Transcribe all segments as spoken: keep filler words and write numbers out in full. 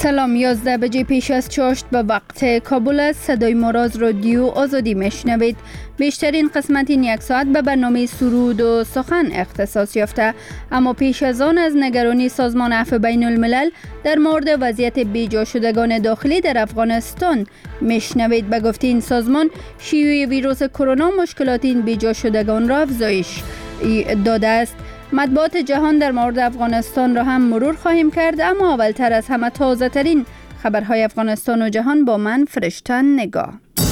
سلام، یازده بجه پیش از چاشت به وقت کابل است. صدای مراز رادیو آزادی میشنوید. بیشترین قسمت این یک ساعت به برنامه سرود و سخن اختصاص یافته، اما پیش از آن از نگرانی سازمان عفو بین الملل در مورد وضعیت بیجا شدگان داخلی در افغانستان میشنوید. به گفته این سازمان، شیوع ویروس کرونا مشکلات این بیجا شدگان را افزایش داده است. مطبوعات جهان در مورد افغانستان را هم مرور خواهیم کرد، اما اولتر از همه تازه ترین خبرهای افغانستان و جهان با من فرشته نگاه.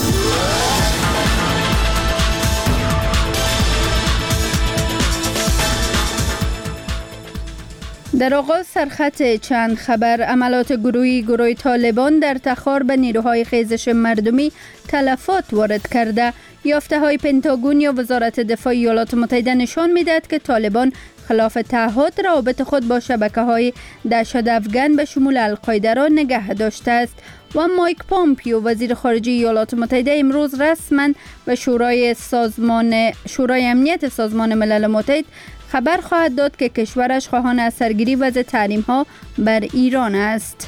در آغاز سرخط چند خبر. عملات گروهی گروه طالبان در تخار به نیروهای خیزش مردمی تلفات وارد کرده. یافته های پنتاگون یا وزارت دفاع ایالات متحده نشان میدهد که طالبان خلاف تعهد روابط خود با شبکه های دهشت افغان به شمول القاعده را نگه داشته است. و مایک پامپیو وزیر خارجه ایالات متحده امروز رسما به شورای سازمان شورای امنیت سازمان ملل متحد خبر خواهد داد که کشورش خواهان از سرگیری وضع تحریم ها بر ایران است.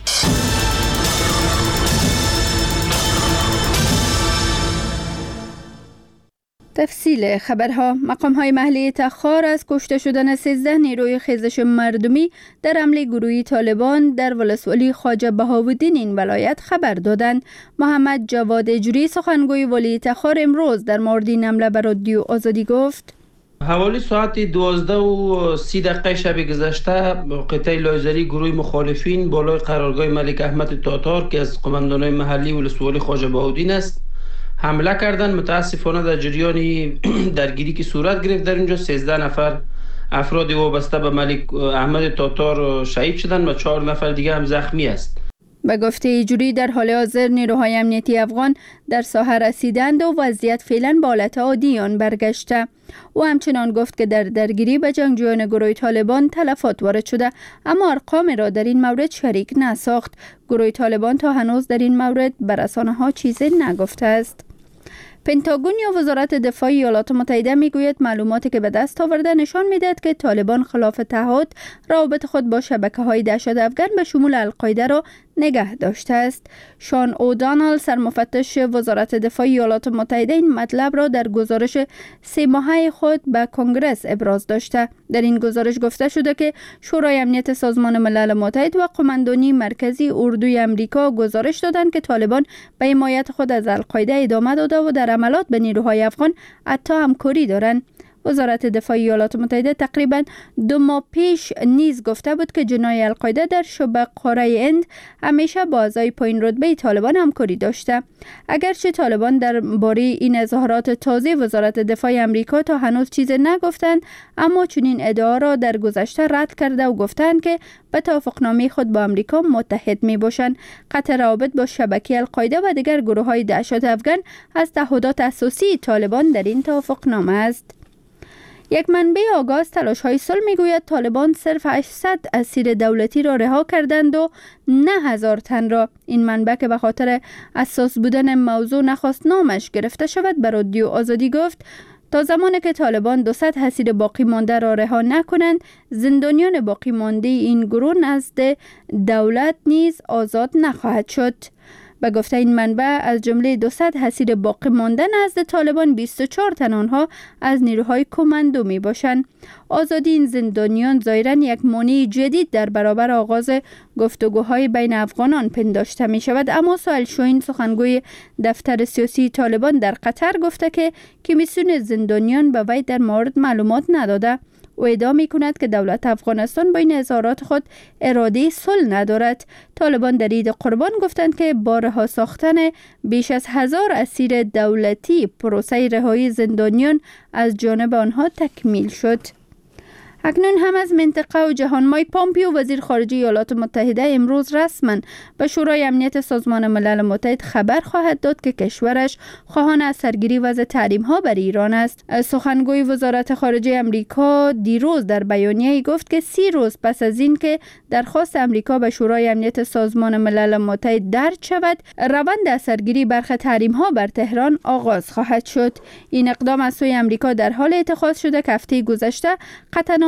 تفصیل خبرها. مقام‌های محلی تخار از کشته شدن سیزده نیروی خیزش مردمی در حمله گروهی طالبان در ولسوالی خواجه بهاءالدین این ولایت خبر دادند. محمد جواد اجری سخنگوی ولی تخار امروز در مورد این حمله به رادیو آزادی گفت: حوالی ساعت دوازده و سی دقیقه شب گذشته قطعه لایزری گروه مخالفین بالای قرارگاه ملک احمد تاتار که از قماندانای محلی ولسوالی خواجه بهاءالدین است حمله کردند. متاسفانه در جریان درگیری که صورت گرفت در اینجا سیزده نفر افراد وابسته به ملک احمد تاتار شهید شدند و چهار نفر دیگه هم زخمی است. به گفته ایجوری در حال حاضر نیروهای امنیتی افغان در ساحه رسیدند و وضعیت فعلا به حالت عادی آن برگشته. او همچنان گفت که در درگیری به جنگجویان گروه طالبان تلفات وارد شده، اما ارقام را در این مورد شریک نساخت. گروه طالبان تا هنوز در این مورد به رسانه‌ها چیزی نگفته است. پنتاگون یا وزارت دفاع ایالات متحده میگوید معلوماتی که به دست آورده نشان میدهد که طالبان خلاف تعهد روابط خود با شبکه‌های دهشت افغان به شمول القاعده را نگه داشته است. شان اودانال سرمفتش وزارت دفاع ایالات متحده این مطلب را در گزارش سه ماهه خود به کنگره ابراز داشته. در این گزارش گفته شده که شورای امنیت سازمان ملل متحد و قماندانی مرکزی اردوی امریکا گزارش دادند که طالبان به حمایت خود از القاعده ادامه داده و در عملات به نیروهای افغان حتی همکاری دارند. وزارت دفاع ایالات متحده تقریبا دو ماه پیش نیز گفته بود که جناح القاعده در شبه قاره هند همیشه با اعضای پایین رتبه طالبان همکاری داشته. اگرچه طالبان درباره این اظهارات تازه وزارت دفاع امریکا تا هنوز چیزی نگفتند، اما چنین ادعا را در گذشته رد کرده و گفتند که به توافقنامه خود با امریکا متحد می باشند. قطع روابط با شبکه القاعده و دیگر گروه‌های دهشت افغان از تعهدات اساسی طالبان در این توافقنامه است. یک منبع آگاه از تلاش‌های صلح میگوید طالبان صرف هشتصد اسیر دولتی را رها کردند و نه هزار تن را. این منبع که به خاطر اساس بودن موضوع نخواست نامش گرفته شود به رادیو آزادی گفت تا زمانی که طالبان دوصد اسیر باقی مانده را رها نکنند، زندانیان باقی مانده این گروه نزد دولت نیز آزاد نخواهد شد. به گفته این منبع از جمله دوصد اسیر باقی مانده نزد طالبان بیست و چهار تن آنها از نیروهای کماندو می باشند. آزادی این زندانیان ظاهراً یک مانع جدید در برابر آغاز گفتگوهای بین افغانان پنداشته می شود، اما سهیل شاهین سخنگوی دفتر سیاسی طالبان در قطر گفته که کمیسیون زندانیان به وی در مورد معلومات نداده. او ادعا می کند که دولت افغانستان با این اظهارات خود اراده صلح ندارد. طالبان در عید قربان گفتند که با رها ساختن بیش از هزار اسیر دولتی پروسه رهایی زندانیان از جانب آنها تکمیل شد. اکنون هم از منطقه و جهان. مایک پامپیو وزیر خارجه ایالات متحده امروز رسما به شورای امنیت سازمان ملل متحد خبر خواهد داد که کشورش خواهان از سرگیری وضع تحریم ها بر ایران است. سخنگوی وزارت خارجه امریکا دیروز در بیانیه‌ای گفت که سی روز پس از این که درخواست امریکا به شورای امنیت سازمان ملل متحد درج شود، روند از سرگیری برخی تحریم ها بر تهران آغاز خواهد شد. این اقدام از سوی امریکا در حال اتخاذ شده که هفته گذشته قطعنامه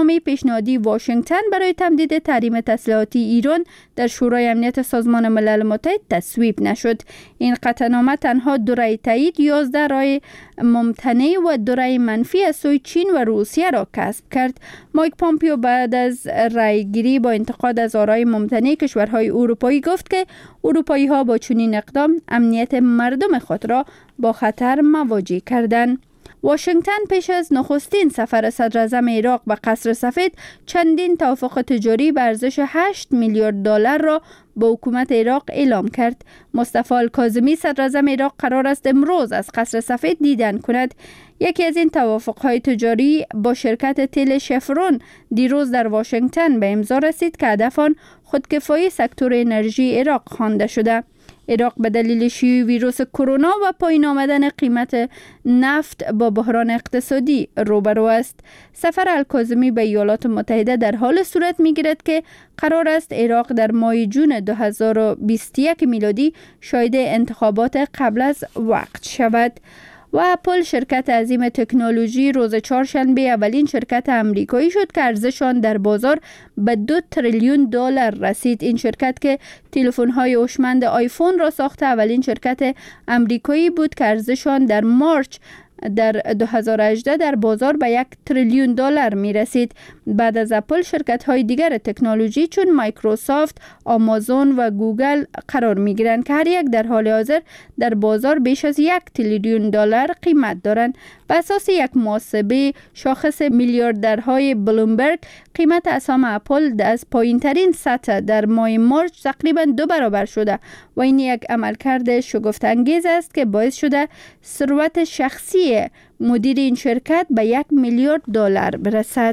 قطعنامه پیشنهادی واشنگتن برای تمدید تحریم تسلیحاتی ایران در شورای امنیت سازمان ملل متحد تصویب نشد. این قطعنامه تنها دو رأی تایید، یازده رأی ممتنع و دو رأی منفی از سوی چین و روسیه را کسب کرد. مایک پامپیو بعد از رأی گیری با انتقاد از آرای ممتنع کشورهای اروپایی گفت که اروپایی ها با چنین اقدام امنیت مردم خود را با خطر مواجه کردند. واشنگتن پیش از نخستین سفر صدر اعظم عراق به قصر سفید چندین توافق تجاری به ارزش هشت میلیارد دلار را با حکومت عراق اعلام کرد. مصطفی الکاظمی صدر اعظم عراق قرار است امروز از قصر سفید دیدن کند. یکی از این توافق‌های تجاری با شرکت تل شفرون دیروز در واشنگتن به امضا رسید که هدف آن خودکفایی سکتور انرژی عراق خوانده شده. عراق به دلیل شیوع ویروس کرونا و پایین آمدن قیمت نفت با بحران اقتصادی روبرو است. سفر الکاظمی به ایالات متحده در حال صورت می‌گیرد که قرار است عراق در ماه جون دو هزار و بیست و یک میلادی شاهد انتخابات قبل از وقت شود. و اپل شرکت عظیم تکنولوژی روز چهارشنبه اولین شرکت امریکایی شد که ارزش آن در بازار به دو تریلیون دلار رسید. این شرکت که تلفن‌های هوشمند آیفون را ساخته اولین شرکت امریکایی بود که ارزش آن در مارچ در دو هزار و هجده در بازار به یک تریلیون دلار می رسید. بعد از اپل شرکت های دیگر تکنولوژی چون مایکروسافت، آمازون و گوگل قرار می گیرند که هر یک در حال حاضر در بازار بیش از یک تریلیون دلار قیمت دارند. بر اساس یک محاسبه شاخص میلیاردرهای بلومبرگ، قیمت اسهم اپل از پایین ترین سطح در ماه مارچ تقریبا دو برابر شده و این یک عملکرد شگفت انگیز است که باعث شده ثروت شخصی مدیر این شرکت به یک میلیارد دلار برسد.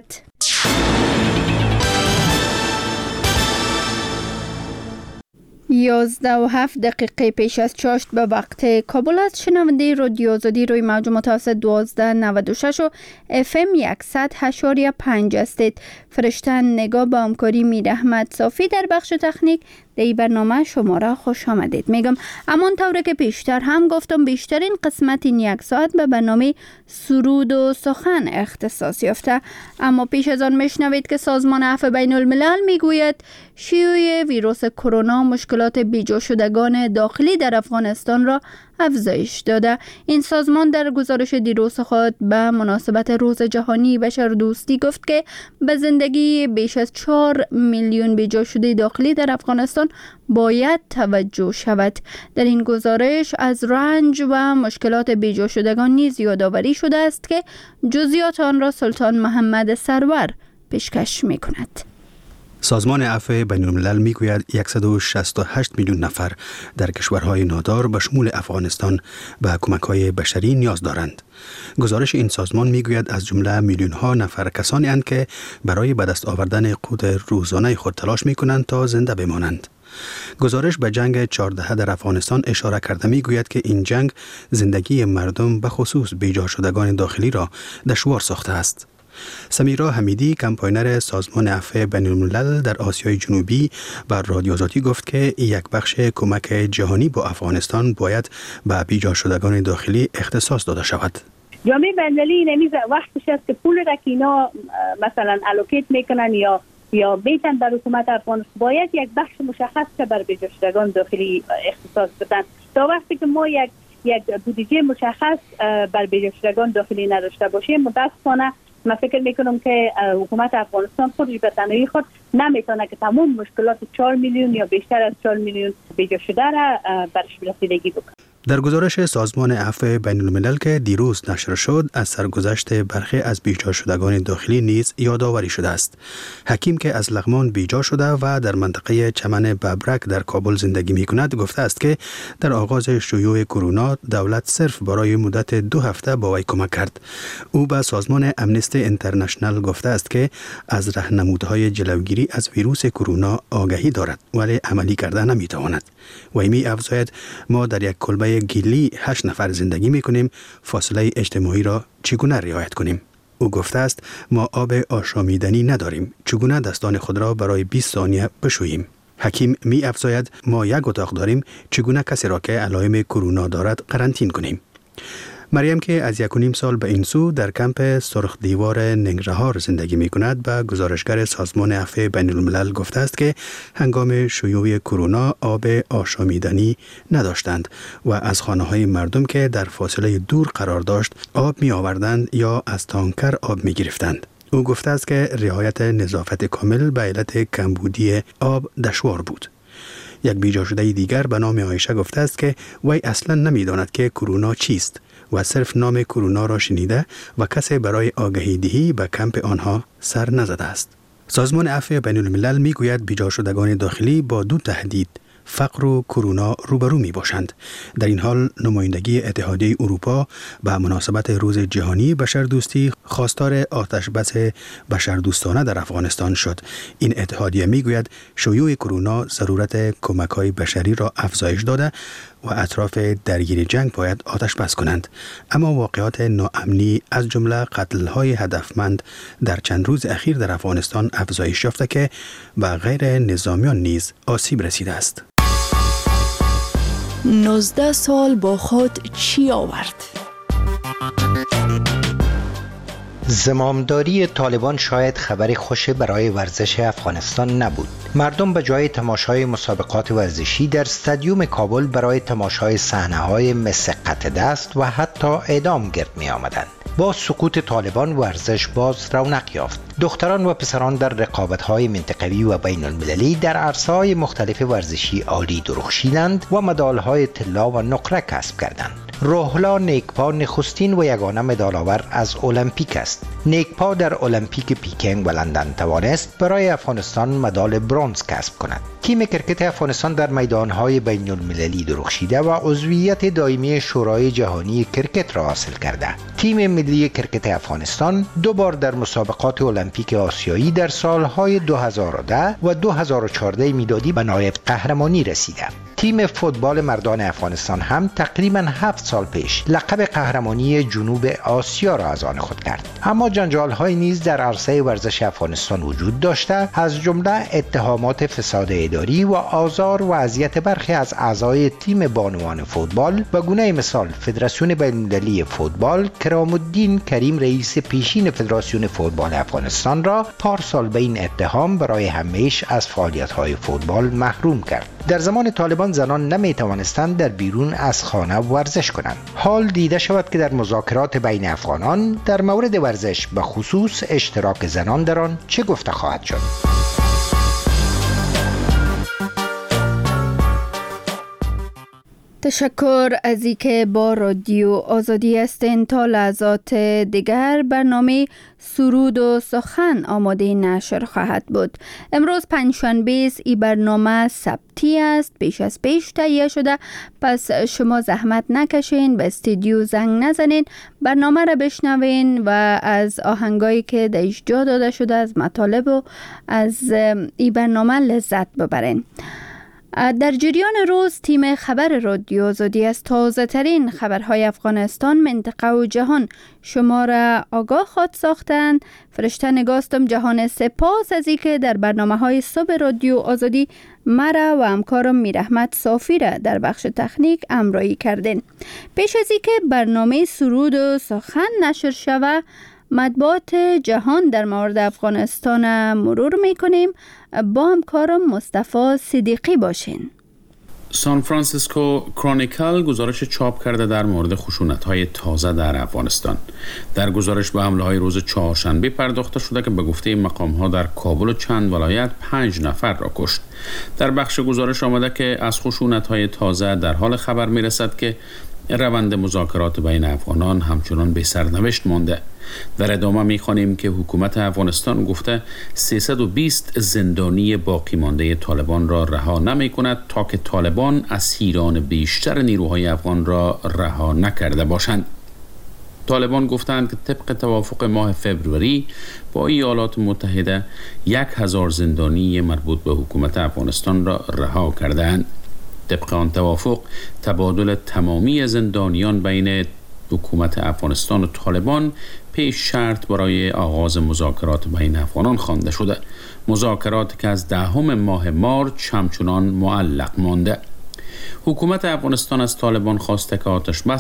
یازده و هفت دقیقه پیش از چاشت به وقت کابل است. شنونده رادیو آزادی روی موج متوسط دوازده نود و شش و اف ام صد و هشت و پنج هستید. فرشتن نگاه با همکاری میر احمد صافی در بخش تکنیک در این برنامه شما را خوش آمدید میگم. امان طوره که پیشتر هم گفتم بیشترین قسمت این یک ساعت به برنامه سرود و سخن اختصاص یافته، اما پیش از آن میشنوید که سازمان عفو بین الملل میگوید شیوع ویروس کرونا مشکلات بیجا شدگان داخلی در افغانستان را افزایش داده. این سازمان در گزارش دیروز خود به مناسبت روز جهانی بشردوستی گفت که به زندگی بیش از چهار میلیون بیجا شده داخلی در افغانستان باید توجه شود. در این گزارش از رنج و مشکلات بیجا شدگان نیز یادآوری شده است که جزئیات آن را سلطان محمد سرور پیشکش می کند. سازمان عفو بین الملل میگوید صد و شصت و هشت میلیون نفر در کشورهای نادار به شمول افغانستان به کمک‌های بشری نیاز دارند. گزارش این سازمان میگوید از جمله میلیون ها نفر کسانی اند که برای به دست آوردن قوت روزانه خود تلاش میکنند تا زنده بمانند. گزارش به جنگ چهارده در افغانستان اشاره کرده میگوید که این جنگ زندگی مردم به خصوص بیجا شدگان داخلی را دشوار ساخته است. سمیرا حمیدی کمپاینر سازمان عفو بین الملل در آسیای جنوبی بر رادیو آزادی گفت که یک بخش کمک جهانی با افغانستان باید به بیجا شدگان داخلی اختصاص داده شود. جامعه بین‌المللی نمیز وقتش است که پول را که اینا مثلا الوکیت میکنن یا یا بیتن بر حکومت افغانستان باید یک بخش مشخص که بر بیجا شدگان داخلی اختصاص بدن. تا وقتی که ما یک یک بودجه مشخص بر بیجا شدگان داخلی نداشته باشیم متأسفانه من فکر میکنم که حکومت افغانستان خودش به تنهایی خود نمیتونه که تمام مشکلات چهار میلیون یا بیشتر از چهار میلیون بیجا شده را برش رسیدگی بکنه. در گزارش سازمان عفو بین الملل که دیروز نشر شد از سرگذشت برخی از بیجا شدگان داخلی نیز یادآوری شده است. حکیم که از لغمان بیجا شده و در منطقه چمن ببرک در کابل زندگی می کند گفته است که در آغاز شیوع کرونا دولت صرف برای مدت دو هفته با وی کمک کرد. او به سازمان امنستی اینترنشنال گفته است که از راهنمودهای جلوگیری از ویروس کرونا آگاهی دارد ولی عملی کرده نمی تواند. وی می افزاید ما در یک کلبه گیلی هشت نفر زندگی می کنیم، فاصله اجتماعی را چگونه رعایت کنیم؟ او گفته است ما آب آشامیدنی نداریم، چگونه دستان خود را برای بیست ثانیه بشوییم؟ حکیم می افزاید ما یک اتاق داریم، چگونه کسی را که علائم کرونا دارد قرنطین کنیم؟ مریم که از یک و نیم سال به این سو در کمپ سرخ دیوار ننگرهار زندگی می کند به گزارشگر سازمان عفو بین الملل گفته است که هنگام شیوع کرونا آب آشامیدنی نداشتند و از خانه های مردم که در فاصله دور قرار داشت آب می آوردند یا از تانکر آب می گرفتند. او گفته است که رعایت نظافت کامل به علت کمبودی آب دشوار بود. یک بیجا شده دیگر به نام عایشه گفته است که وی اصلا نمی داند که کرونا چیست و صرف نام کرونا را شنیده و کسی برای آگهی دهی به کمپ آنها سر نزده است. سازمان عفو بین الملل می گوید بیجا شدگان داخلی با دو تهدید فقر و کرونا روبرو می باشند. در این حال نمایندگی اتحادیه اروپا به مناسبت روز جهانی بشردوستی خواستار آتش بس بشردوستانه در افغانستان شد. این اتحادیه می گوید شیوع کرونا ضرورت کمک‌های بشری را افزایش داده و اطراف درگیر جنگ باید آتش بس کنند. اما واقعات ناامنی از جمله قتل‌های هدفمند در چند روز اخیر در افغانستان افزایش یافته که به غیر نظامیان نیز آسیب رسیده است. نوزده سال با خود چی آورد؟ زمامداری طالبان شاید خبر خوش برای ورزش افغانستان نبود. مردم به جای تماشای مسابقات ورزشی در استادیوم کابل برای تماشای صحنه‌های مثل قطع دست و حتی اعدام گرد می آمدند. با سقوط طالبان ورزش باز رونق یافت. دختران و پسران در رقابت‌های منطقوی و بین المللی در عرصه‌های مختلف ورزشی عالی درخشیدند و مدال‌های طلا و نقره کسب کردند. روحلا نیکپا نخستین و یگانه مدال آور از المپیک است. نیکپا در المپیک پیکینگ و لندن توانست برای افغانستان مدال برنز کسب کند. تیم کرکت افغانستان در میدان‌های بین المللی درخشیده و عضویت دائمی شورای جهانی کرکت را حاصل کرده. تیم ملی کرکت افغانستان دو بار در مسابقات المپیک آسیایی در سالهای دو هزار و ده و دو هزار و چهارده میلادی به نایب قهرمانی رسیده. تیم فوتبال مردان افغانستان هم تقریباً هفت سال پیش لقب قهرمانی جنوب آسیا را از آن خود کرد. اما جنجال‌های نیز در عرصه ورزش افغانستان وجود داشته، از جمله اتهامات فساد اداری و آزار و اذیت برخی از اعضای تیم بانوان فوتبال. به گونه مثال فدراسیون بین‌المللی فوتبال کرام الدین کریم رئیس پیشین فدراسیون فوتبال افغانستان را پارسال به این اتهام برای همیشه از فعالیت‌های فوتبال محروم کرد. در زمان طالبان زنان نمی توانستند در بیرون از خانه ورزش کنند. حال دیده شود که در مذاکرات بین افغانان در مورد ورزش به خصوص اشتراک زنان در آن چه گفته خواهد شد. تشکر از اینکه با رادیو آزادی هستین. تا لحظات دیگر برنامه سرود و سخن آماده نشر خواهد بود. امروز پنجشنبه است. این برنامه سبتی است، پیش از پیش تهیه شده، پس شما زحمت نکشین، به استودیو زنگ نزنین، برنامه را بشنوین و از آهنگایی که در اجرا داده شده از مطالب و از این برنامه لذت ببرین. در جریان روز تیم خبر رادیو آزادی از تازه ترین خبرهای افغانستان، منطقه و جهان شما را آگاه خواهد ساختند. فرشته نگاستم جهان سپاس از اینکه در برنامه های صبح رادیو آزادی مرا و همکارم میرحمت صافی را در بخش تکنیک همراهی کردین. پیش از اینکه برنامه سرود و سخن نشر شود، مطبوعات جهان در مورد افغانستان مرور میکنیم. با همکارم مصطفی صدیقی باشین. سان فرانسیسکو کرونیکل گزارش چاپ کرده در مورد خشونت‌های تازه در افغانستان. در گزارش به حمله‌های روز چهارشنبه پرداخته شده که به گفته مقام‌ها در کابل و چند ولایت پنج نفر را کشت. در بخش گزارش آمده که از خشونت‌های تازه در حال خبر می‌رسد که روند مذاکرات بین افغانان همچنان به سرنوشت مانده. در ادامه می‌خوانیم که حکومت افغانستان گفته سیصد و بیست زندانی باقی مانده طالبان را رها نمی‌کند تا که طالبان اسیران بیشتر نیروهای افغان را رها نکرده باشند. طالبان گفتند که طبق توافق ماه فوریه با ایالات متحده یک هزار زندانی مربوط به حکومت افغانستان را رها کردند. طبق آن توافق تبادل تمامی زندانیان بین حکومت افغانستان و طالبان پیش شرط برای آغاز مذاکرات بین افغانان خوانده شده. مذاکرات که از دهم ماه مارچ همچنان معلق مانده. حکومت افغانستان از طالبان خواسته که آتش بس